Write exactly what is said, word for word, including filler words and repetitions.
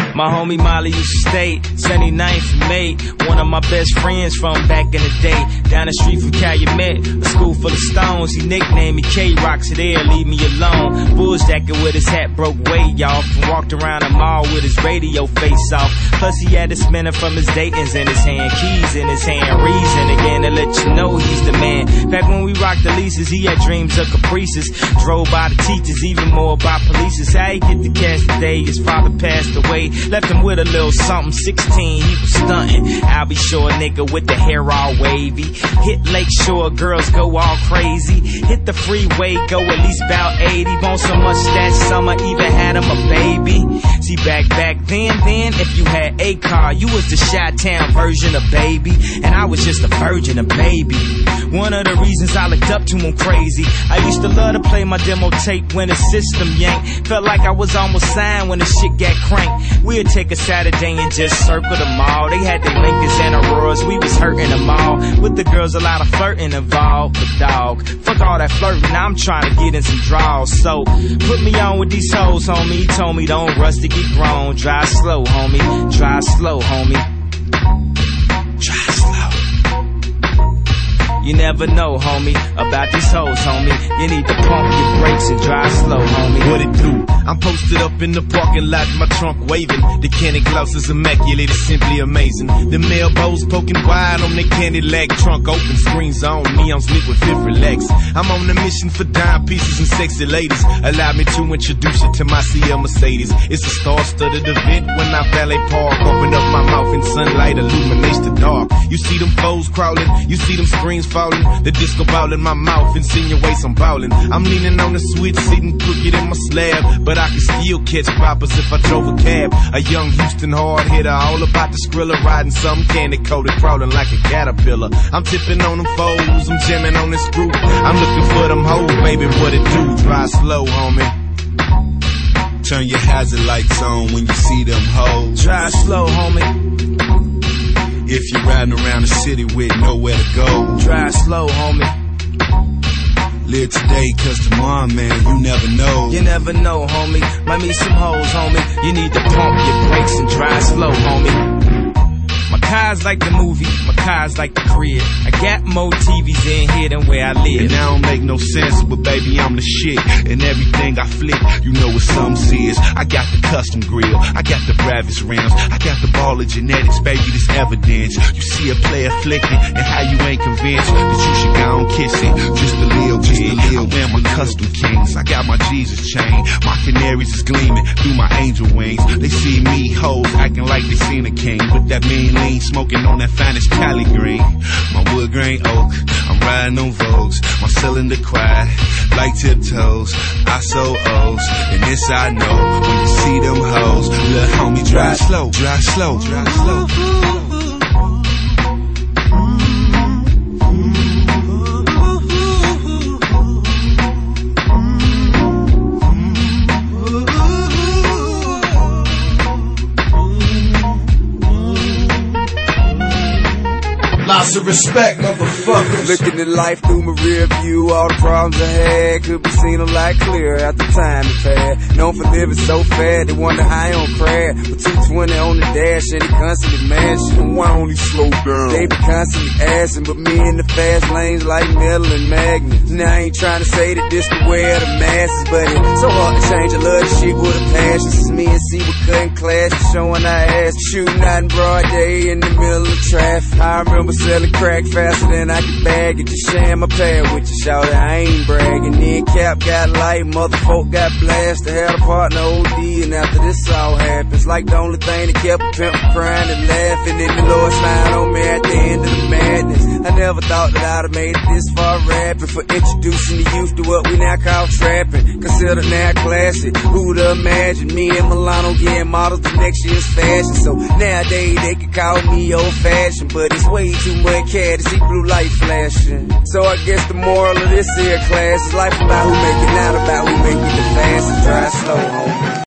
My homie Molly used to stay seventy-ninth and May. One of my best friends from back in the day. Down the street from Calumet, a school full of stones. He nicknamed me K-Rock, so there, leave me alone. Bulls jacket with his hat broke way off, and walked around the mall with his radio face off. Plus he had a spinner from his Dayton's in his hand, keys in his hand. Reason again to let you know he's the man. Back when we rocked the leases, he had dreams of caprices. Drove by the teachers, even more by police. How he get the cash today? His father passed away, left him with a little something. Sixteen, he was stunting. I'll be sure, nigga, with the hair all wavy. Hit Lake Shore, girls go all crazy. Hit the freeway, go at least about eighty. Want so much that summer, even had him a baby. See, back back then, then if you had a car, you was the Chi-Town version of Baby, and I was just a virgin of Baby. One of the reasons I looked up to him crazy, I used to love to play my demo tape when the system yanked. Felt like I was almost signed when the shit got cranked. We'd take a Saturday and just circle the mall. They had their Lincolns and Auroras, we was hurting them all. With the girls, a lot of flirting involved. But dog, fuck all that flirting, I'm trying to get in some draws. So, put me on with these hoes, homie. He told me don't rush to get grown. Drive slow, homie. Drive slow, homie. Drive slow. You never know, homie, about these hoes, homie. You need to pump your brakes and drive slow, homie. What it do? I'm posted up in the parking lot, my trunk waving. The candy gloss is immaculate, it's simply amazing. The elbows poking wide on the candy leg, trunk open, screens on, neons lit with fifth relax. I'm on a mission for dime pieces and sexy ladies. Allow me to introduce you to my C L Mercedes. It's a star-studded event when I valet park. Open up my mouth and sunlight illuminates the dark. You see them foes crawling, you see them screens falling. The disco ball in my mouth insinuates I'm ballin'. I'm leaning on the switch, sitting crooked in my slab, but I can still catch poppers if I drove a cab. A young Houston hard hitter, all about the Skrilla, riding some candy coated, crawling like a caterpillar. I'm tipping on them foes, I'm jamming on this group. I'm looking for them hoes, baby, what it do? Drive slow, homie. Turn your hazard lights on when you see them hoes. Drive slow, homie. If you're riding around the city with nowhere to go, drive slow, homie. Live today, cause tomorrow, man, you never know. You never know, homie. Might meet some hoes, homie. You need to pump your brakes and drive slow, homie. My car's like the movie, my car's like the crib. I got more T Vs in here than where I live. And that don't make no sense, but baby, I'm the shit. And everything I flip, you know what some is. I got the custom grill, I got the bravest rounds, I got the ball of genetics, baby, this evidence. You see a player flicking, and how you ain't convinced that you should go and kiss it. Just a little bit, I wear my custom kings, I got my Jesus chain. My canaries is gleaming through my angel wings. They see me, hoes, acting like they seen a king. With that mean lean, smoking on that finest Cali green. My wood grain oak, I'm riding on Vogues. My cylinder quiet, like tiptoes. I so O's, and this I know. When you see them hoes, little homie, drive slow, drive slow, drive slow. Lots of respect, motherfuckers. Looking at life through my rear view, all the problems I had could be seen a lot clearer after time had passed. Known for living so fast, they wonder how I don't crash. With two twenty on the dash and they constantly mashing. Why only slow down? They be constantly asking, but me in the fast lanes like metal and magnets. Now I ain't trying to say that this the way of the masses, but it's so hard to change. I love this shit with a passion. Since me and C were cutting classes, showing our ass, shooting out in broad day in the middle of traffic. I remember selling crack faster than I could bag it. Just sharing my pad with you, shout it, I ain't bragging. Then Cap got light, motherfolk got blasted. Had a partner O D, and after this all happens, like the only thing that kept a pimp from crying and laughing. And the Lord smiled on me at the end of the madness. I never thought that I'd have made it this far rapping. For introducing the youth to what we now call trapping. Considered now classic. Who'd have imagined me and Milano getting models the next year's fashion? So nowadays they can call me old fashioned, but it's way too much cat to see blue light flashing. So I guess the moral of this here class is life about who make it, not about who make it the fastest. Drive slow, homie.